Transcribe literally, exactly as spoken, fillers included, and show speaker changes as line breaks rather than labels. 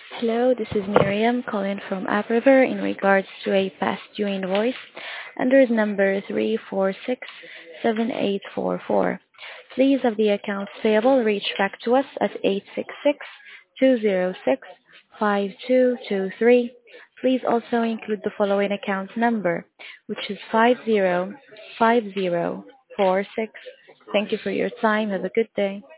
Hello, this is Miriam calling from AppRiver in regards to a past due invoice under number three four six seven eight four four. Please have the accounts payable reach back to us at eight six six, two zero six, five two two three. Please also include the following account number, which is five zero five zero four six. Thank you for your time. Have a good day.